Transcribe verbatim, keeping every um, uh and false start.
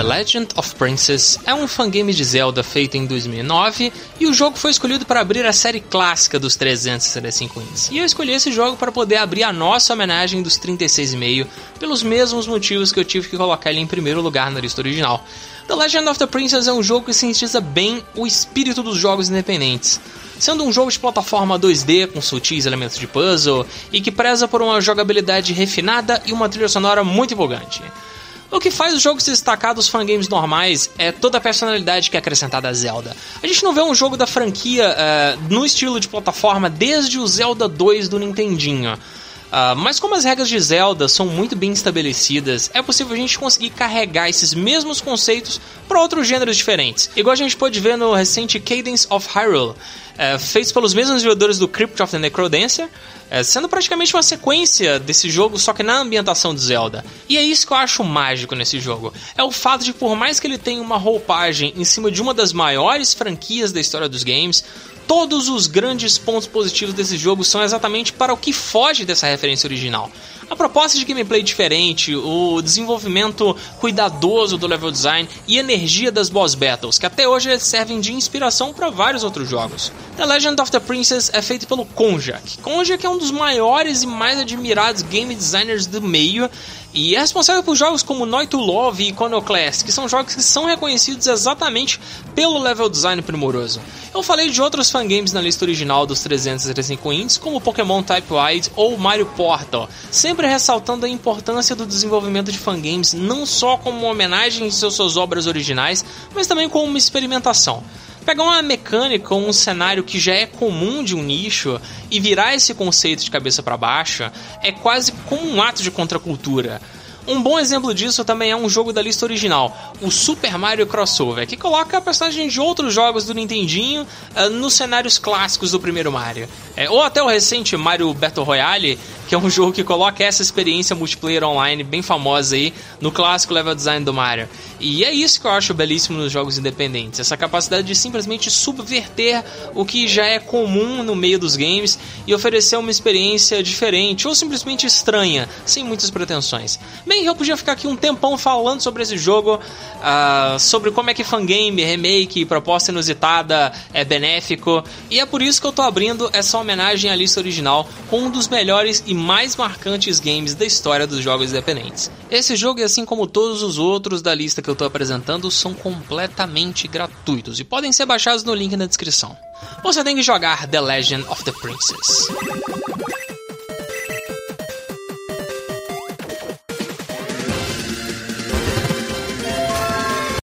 Legend of Princess é um fangame de Zelda feito em dois mil e nove e o jogo foi escolhido para abrir a série clássica dos trezentos e sessenta e cinco ins. E eu escolhi esse jogo para poder abrir a nossa homenagem dos trinta e seis e meio pelos mesmos motivos que eu tive que colocar ele em primeiro lugar na lista original. The Legend of the Princess é um jogo que sintetiza bem o espírito dos jogos independentes, sendo um jogo de plataforma dois D com sutis elementos de puzzle e que preza por uma jogabilidade refinada e uma trilha sonora muito empolgante. O que faz o jogo se destacar dos fangames normais é toda a personalidade que é acrescentada a Zelda. A gente não vê um jogo da franquia uh, no estilo de plataforma desde o Zelda dois do Nintendinho. Uh, mas como as regras de Zelda são muito bem estabelecidas, é possível a gente conseguir carregar esses mesmos conceitos para outros gêneros diferentes. Igual a gente pode ver no recente Cadence of Hyrule, uh, feito pelos mesmos desenvolvedores do Crypt of the Necrodancer, uh, sendo praticamente uma sequência desse jogo, só que na ambientação de Zelda. E é isso que eu acho mágico nesse jogo. É o fato de, por mais que ele tenha uma roupagem em cima de uma das maiores franquias da história dos games, todos os grandes pontos positivos desse jogo são exatamente para o que foge dessa referência original. A proposta de gameplay diferente, o desenvolvimento cuidadoso do level design e energia das boss battles, que até hoje servem de inspiração para vários outros jogos. The Legend of the Princess é feito pelo Konjak. Konjak é um dos maiores e mais admirados game designers do meio e é responsável por jogos como Noi to Love e Iconoclast, que são jogos que são reconhecidos exatamente pelo level design primoroso. Eu falei de outros fangames na lista original dos trezentos e sessenta e cinco ins, como Pokémon Type Wide ou Mario Portal, sempre ressaltando a importância do desenvolvimento de fangames não só como uma homenagem às suas obras originais, mas também como uma experimentação. Pegar uma mecânica ou um cenário que já é comum de um nicho e virar esse conceito de cabeça para baixo é quase como um ato de contracultura. Um bom exemplo disso também é um jogo da lista original, o Super Mario Crossover, que coloca personagens de outros jogos do Nintendinho uh, nos cenários clássicos do primeiro Mario. É, ou até o recente Mario Battle Royale, que é um jogo que coloca essa experiência multiplayer online bem famosa aí no clássico level design do Mario. E é isso que eu acho belíssimo nos jogos independentes, essa capacidade de simplesmente subverter o que já é comum no meio dos games e oferecer uma experiência diferente ou simplesmente estranha, sem muitas pretensões. Bem, eu podia ficar aqui um tempão falando sobre esse jogo, uh, sobre como é que fangame, remake, proposta inusitada é benéfico, e é por isso que eu tô abrindo essa homenagem à lista original com um dos melhores e mais marcantes games da história dos jogos independentes. Esse jogo, assim como todos os outros da lista que eu tô apresentando, são completamente gratuitos e podem ser baixados no link na descrição. Você tem que jogar The Legend of the Princess.